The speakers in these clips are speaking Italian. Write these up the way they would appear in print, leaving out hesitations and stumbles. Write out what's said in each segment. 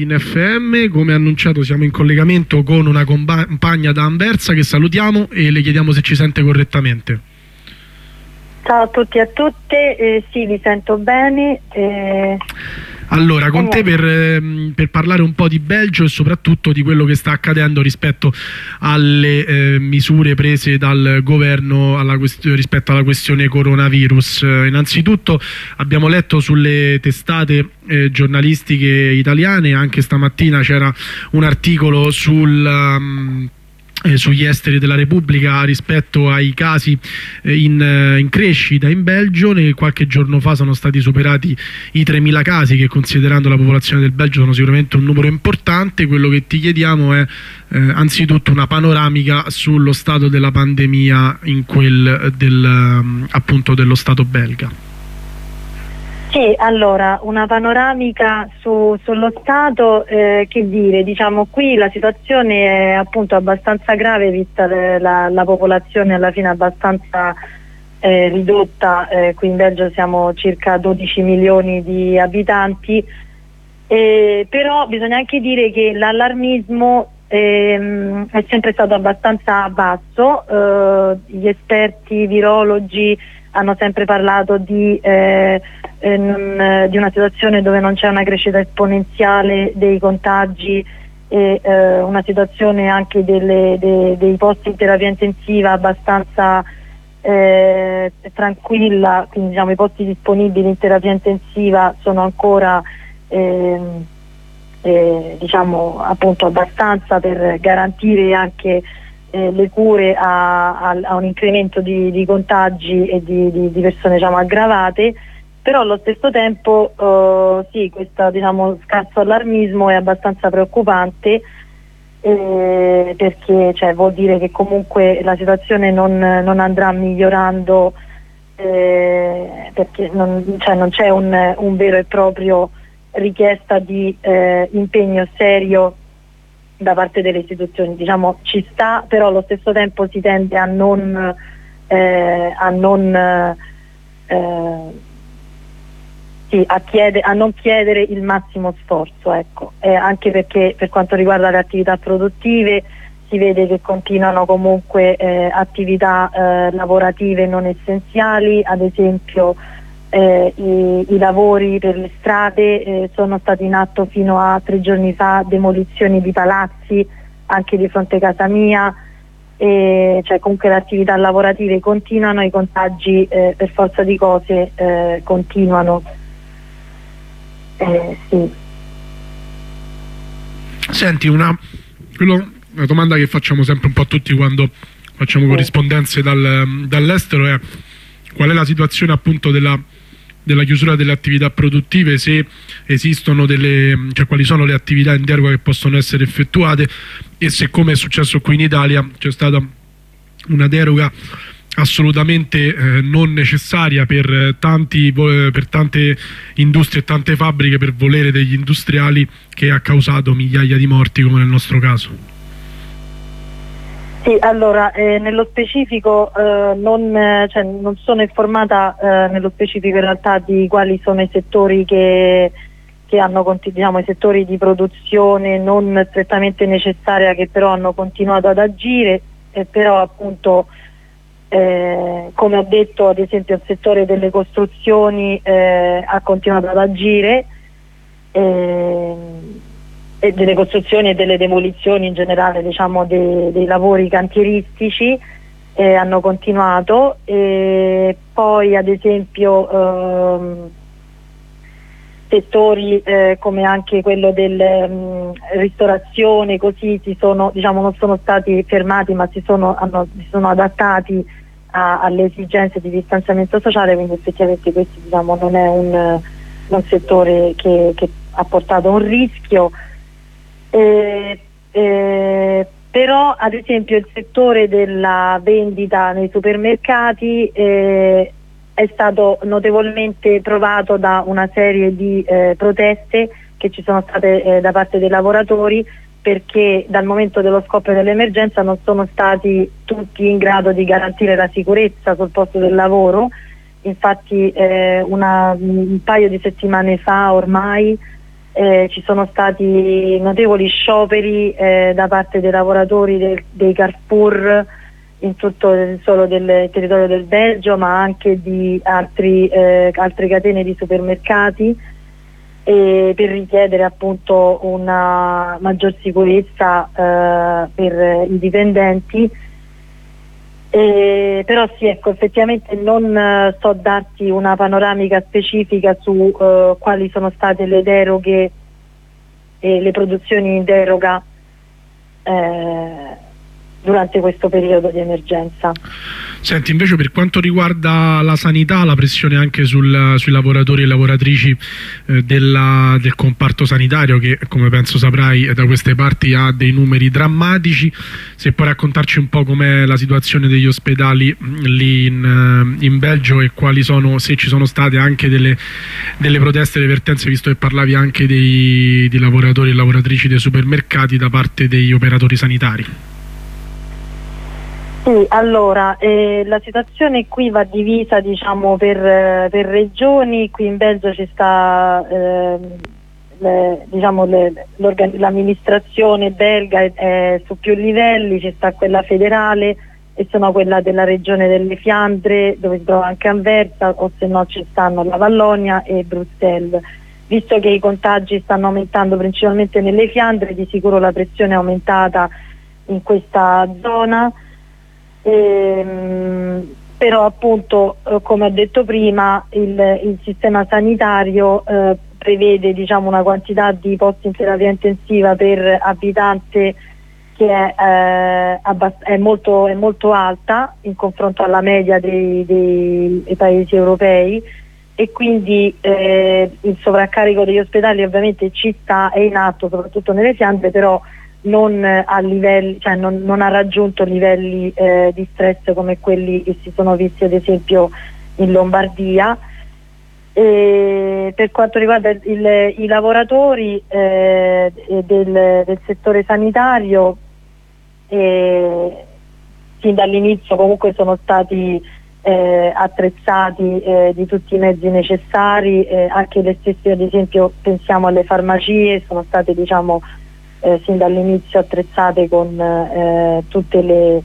In FM, come annunciato, siamo in collegamento con una compagna da Anversa che salutiamo e le chiediamo se ci sente correttamente. Ciao a tutti e a tutte, sì, vi sento bene. Allora, con te per parlare un po' di Belgio e soprattutto di quello che sta accadendo rispetto alle misure prese dal governo rispetto alla questione coronavirus. Innanzitutto abbiamo letto sulle testate giornalistiche italiane, anche stamattina c'era un articolo sugli esteri della Repubblica rispetto ai casi in crescita in Belgio. Qualche giorno fa sono stati superati i 3.000 casi, che considerando la popolazione del Belgio sono sicuramente un numero importante. Quello che ti chiediamo è anzitutto una panoramica sullo stato della pandemia in appunto dello Stato belga. Sì, allora, una panoramica sullo Stato, che dire, diciamo qui la situazione è appunto abbastanza grave vista la popolazione alla fine abbastanza ridotta, qui in Belgio siamo circa 12 milioni di abitanti, però bisogna anche dire che l'allarmismo è sempre stato abbastanza basso, gli esperti virologi hanno sempre parlato di una situazione dove non c'è una crescita esponenziale dei contagi e una situazione anche dei posti in terapia intensiva abbastanza tranquilla, quindi diciamo i posti disponibili in terapia intensiva sono ancora diciamo appunto abbastanza per garantire anche le cure a un incremento di contagi e di persone diciamo aggravate, però allo stesso tempo sì, questo diciamo scarso allarmismo è abbastanza preoccupante, perché vuol dire che comunque la situazione non andrà migliorando, perché non c'è un vero e proprio richiesta di impegno serio da parte delle istituzioni. Diciamo ci sta, però allo stesso tempo si tende a non chiedere il massimo sforzo, ecco. Anche perché per quanto riguarda le attività produttive si vede che continuano comunque attività lavorative non essenziali, ad esempio i lavori per le strade, sono stati in atto fino a 3 giorni fa demolizioni di palazzi anche di fronte a casa mia, comunque le attività lavorative continuano, i contagi per forza di cose continuano. Sì. Senti, una domanda che facciamo sempre un po' a tutti quando facciamo corrispondenze dall'estero è: qual è la situazione appunto della chiusura delle attività produttive, se esistono quali sono le attività in deroga che possono essere effettuate, e se, come è successo qui in Italia, c'è stata una deroga assolutamente non necessaria per tante industrie e tante fabbriche, per volere degli industriali, che ha causato migliaia di morti come nel nostro caso. Sì, allora nello specifico non sono informata nello specifico in realtà di quali sono i settori che hanno i settori di produzione non strettamente necessaria, che però hanno continuato ad agire, però appunto come ho detto, ad esempio il settore delle costruzioni ha continuato ad agire, e delle costruzioni e delle demolizioni in generale, diciamo dei lavori cantieristici hanno continuato, e poi ad esempio settori come anche quello del ristorazione, così non sono stati fermati, ma si sono adattati alle esigenze di distanziamento sociale, quindi effettivamente questo non è un settore che ha portato un rischio. Però ad esempio il settore della vendita nei supermercati è stato notevolmente provato da una serie di proteste che ci sono state da parte dei lavoratori, perché dal momento dello scoppio dell'emergenza non sono stati tutti in grado di garantire la sicurezza sul posto del lavoro. Infatti un paio di settimane fa ormai ci sono stati notevoli scioperi da parte dei lavoratori dei Carrefour in tutto solo del territorio del Belgio, ma anche di altre catene di supermercati, per richiedere appunto una maggior sicurezza per i dipendenti. Però sì, ecco, effettivamente non so darti una panoramica specifica su quali sono state le deroghe e le produzioni in deroga durante questo periodo di emergenza. Senti, invece per quanto riguarda la sanità, la pressione anche sui lavoratori e lavoratrici del comparto sanitario, che come penso saprai da queste parti ha dei numeri drammatici. Se puoi raccontarci un po' com'è la situazione degli ospedali lì in Belgio e quali sono, se ci sono state anche delle proteste, delle vertenze, visto che parlavi anche di lavoratori e lavoratrici dei supermercati da parte degli operatori sanitari. Sì, allora, la situazione qui va divisa, diciamo, per regioni. Qui in Belgio ci sta l'amministrazione belga su più livelli, ci sta quella federale e sono quella della regione delle Fiandre, dove si trova anche Anversa, o se no ci stanno la Vallonia e Bruxelles. Visto che i contagi stanno aumentando principalmente nelle Fiandre, di sicuro la pressione è aumentata in questa zona. Però appunto, come ho detto prima, il sistema sanitario prevede, diciamo, una quantità di posti in terapia intensiva per abitante che è molto alta in confronto alla media dei paesi europei, e quindi il sovraccarico degli ospedali ovviamente è in atto soprattutto nelle Fiandre, però non a livelli, cioè non ha raggiunto livelli di stress come quelli che si sono visti ad esempio in Lombardia. Per quanto riguarda i lavoratori del settore sanitario, sin dall'inizio comunque sono stati attrezzati di tutti i mezzi necessari, anche le stesse, ad esempio pensiamo alle farmacie, sono state, diciamo, sin dall'inizio attrezzate con tutte le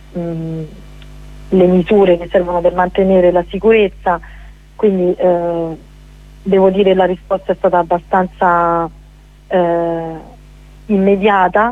misure che servono per mantenere la sicurezza. Quindi devo dire la risposta è stata abbastanza immediata.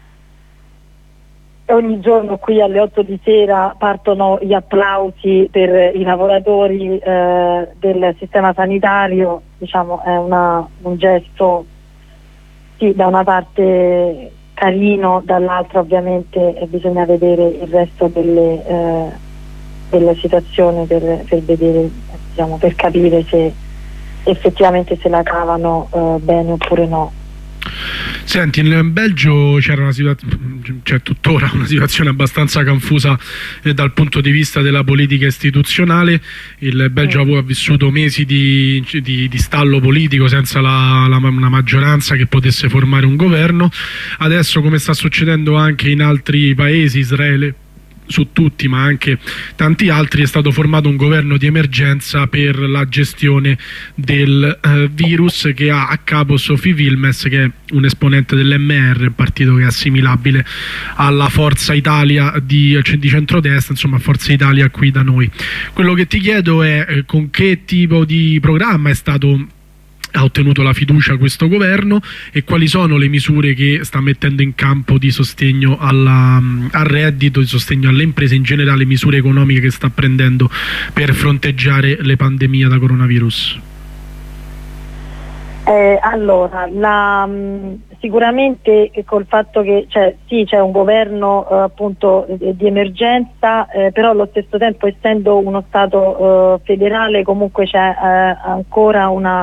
Ogni giorno qui alle 8 di sera partono gli applausi per i lavoratori del sistema sanitario, diciamo è un gesto, sì, da una parte carino, dall'altra ovviamente bisogna vedere il resto della situazione per vedere, diciamo, per capire se effettivamente se la cavano bene oppure no. Senti, in Belgio c'è tuttora una situazione abbastanza confusa dal punto di vista della politica istituzionale. Il Belgio ha vissuto mesi di stallo politico senza una maggioranza che potesse formare un governo. Adesso, come sta succedendo anche in altri paesi, Israele su tutti ma anche tanti altri, è stato formato un governo di emergenza per la gestione del virus, che ha a capo Sophie Wilmès, che è un esponente dell'MR, un partito che è assimilabile alla Forza Italia di centrodestra, insomma Forza Italia qui da noi. Quello che ti chiedo è con che tipo di programma ha ottenuto la fiducia questo governo e quali sono le misure che sta mettendo in campo di sostegno al reddito, di sostegno alle imprese, in generale misure economiche che sta prendendo per fronteggiare le pandemie da coronavirus. Allora, sicuramente col fatto che c'è un governo appunto di emergenza, però allo stesso tempo, essendo uno Stato federale, comunque c'è ancora una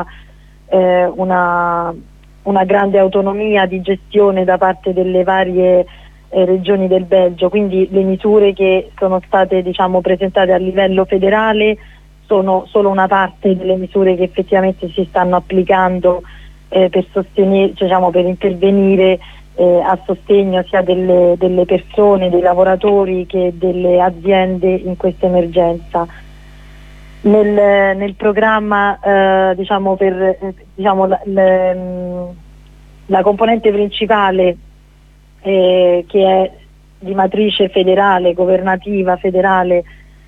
grande autonomia di gestione da parte delle varie regioni del Belgio, quindi le misure che sono state, diciamo, presentate a livello federale sono solo una parte delle misure che effettivamente si stanno applicando per sostenere, diciamo, per intervenire a sostegno sia delle persone, dei lavoratori che delle aziende in questa emergenza. nel programma diciamo per la componente principale che è di matrice federale, governativa federale,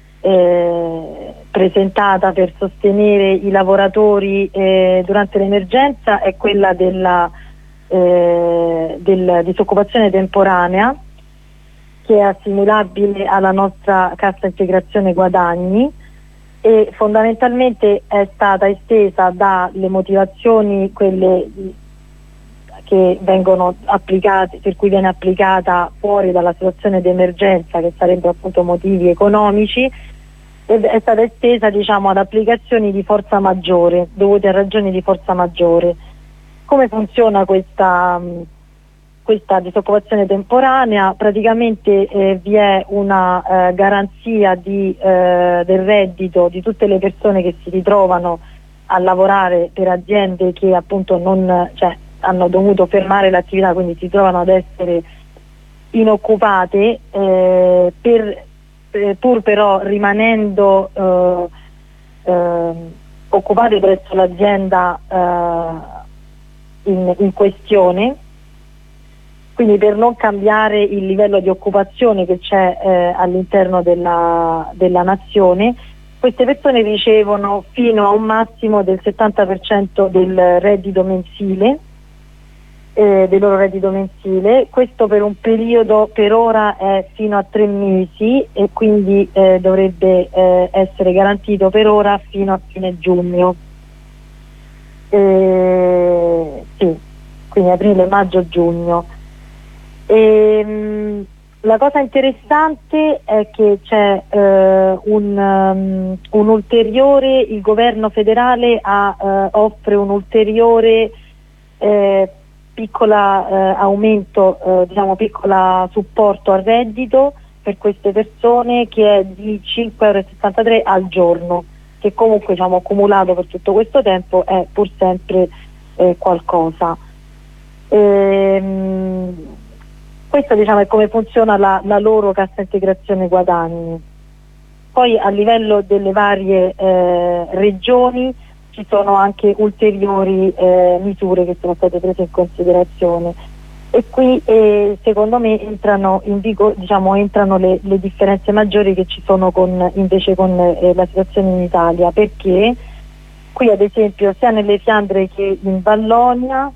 presentata per sostenere i lavoratori durante l'emergenza, è quella della disoccupazione temporanea, che è assimilabile alla nostra cassa integrazione guadagni, e fondamentalmente è stata estesa dalle motivazioni, quelle che vengono applicate, per cui viene applicata fuori dalla situazione di emergenza, che sarebbero appunto motivi economici, ed è stata estesa, diciamo, ad applicazioni di forza maggiore, dovute a ragioni di forza maggiore. Come funziona questa disoccupazione temporanea? Praticamente vi è una garanzia del reddito di tutte le persone che si ritrovano a lavorare per aziende che appunto hanno dovuto fermare l'attività, quindi si trovano ad essere inoccupate, pur però rimanendo occupate presso l'azienda in questione. Quindi per non cambiare il livello di occupazione che c'è all'interno della nazione, queste persone ricevono fino a un massimo del 70% del reddito mensile, del loro reddito mensile. Questo per un periodo, per ora è fino a 3 mesi, e quindi dovrebbe essere garantito per ora fino a fine giugno. Sì, quindi aprile, maggio, giugno. La cosa interessante è che c'è un ulteriore, il governo federale offre un ulteriore piccola aumento, piccola supporto al reddito per queste persone, che è di 5,63 € al giorno, che comunque, diciamo, accumulato per tutto questo tempo è pur sempre qualcosa. Questo, diciamo, è come funziona la loro cassa integrazione guadagni. Poi a livello delle varie regioni ci sono anche ulteriori misure che sono state prese in considerazione, e qui secondo me entrano in vigore, entrano le differenze maggiori che ci sono invece con la situazione in Italia, perché qui ad esempio sia nelle Fiandre che in Vallonia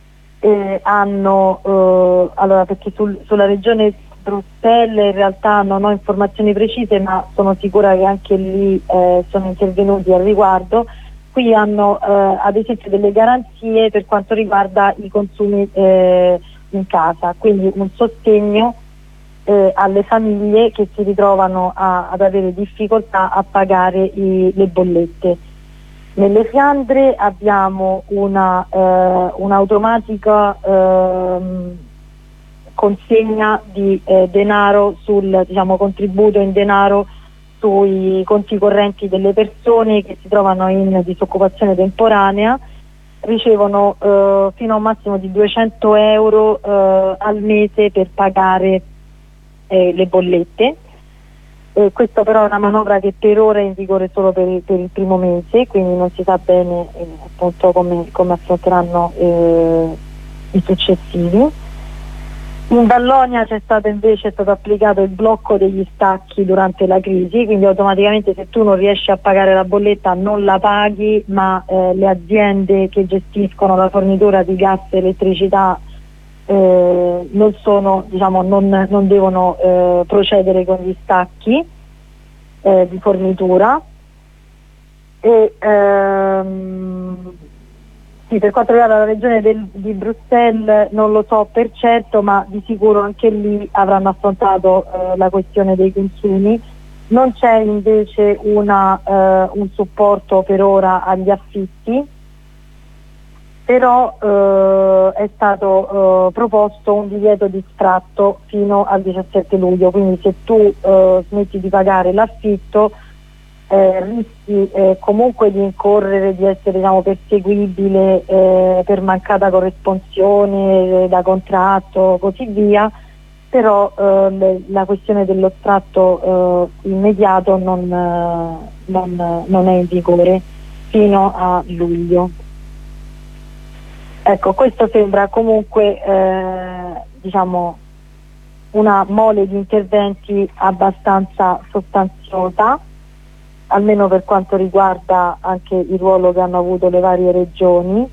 allora, perché sulla regione Bruxelles in realtà non ho informazioni precise, ma sono sicura che anche lì sono intervenuti al riguardo. Qui hanno ad esempio delle garanzie per quanto riguarda i consumi in casa, quindi un sostegno alle famiglie che si ritrovano ad avere difficoltà a pagare le bollette. Nelle Fiandre abbiamo un'automatica consegna di denaro, contributo in denaro sui conti correnti delle persone che si trovano in disoccupazione temporanea. Ricevono fino a un massimo di 200 € al mese per pagare le bollette. Questo però è una manovra che per ora è in vigore solo per il primo mese, quindi non si sa bene appunto come affronteranno i successivi. In Vallonia è stato applicato il blocco degli stacchi durante la crisi, quindi automaticamente se tu non riesci a pagare la bolletta non la paghi, ma le aziende che gestiscono la fornitura di gas e elettricità non devono procedere con gli stacchi di fornitura. E sì, per quanto riguarda la regione di Bruxelles non lo so per certo, ma di sicuro anche lì avranno affrontato la questione dei consumi. Non c'è invece un supporto per ora agli affitti, però è stato proposto un divieto di sfratto fino al 17 luglio, quindi se tu smetti di pagare l'affitto rischi comunque di incorrere, di essere perseguibile per mancata corresponsione da contratto, così via, però la questione dello sfratto immediato non è in vigore fino a luglio. Ecco, questo sembra comunque diciamo una mole di interventi abbastanza sostanziosa, almeno per quanto riguarda anche il ruolo che hanno avuto le varie regioni.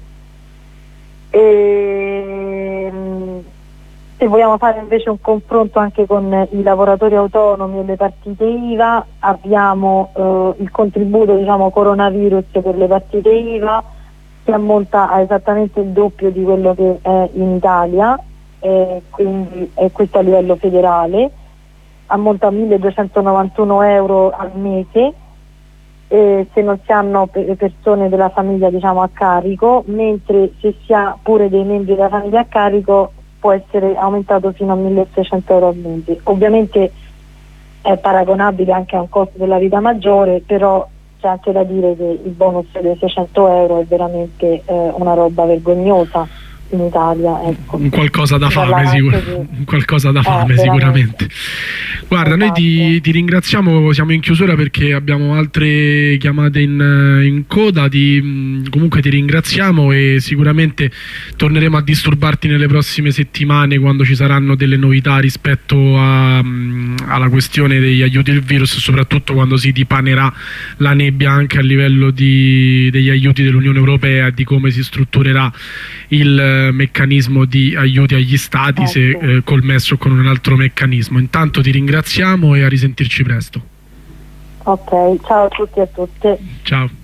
E se vogliamo fare invece un confronto anche con i lavoratori autonomi e le partite IVA, abbiamo il contributo, diciamo, coronavirus per le partite IVA che ammonta a esattamente il doppio di quello che è in Italia, quindi questo a livello federale, ammonta a 1.291 euro al mese se non si hanno persone della famiglia, diciamo, a carico, mentre se si ha pure dei membri della famiglia a carico può essere aumentato fino a 1.600 euro al mese. Ovviamente è paragonabile anche a un costo della vita maggiore, però c'è anche da dire che il bonus dei 600 euro è veramente una roba vergognosa in Italia, ecco. Un qualcosa da fame, sicuramente. Guarda, esatto. Noi ti ringraziamo, siamo in chiusura perché abbiamo altre chiamate in coda, comunque ti ringraziamo e sicuramente torneremo a disturbarti nelle prossime settimane quando ci saranno delle novità rispetto alla questione degli aiuti del virus, soprattutto quando si dipanerà la nebbia anche a livello degli aiuti dell'Unione Europea e di come si strutturerà il meccanismo di aiuti agli stati, se colmesso con un altro meccanismo. Intanto ti ringraziamo e a risentirci presto. Ok, ciao a tutti e a tutte. Ciao.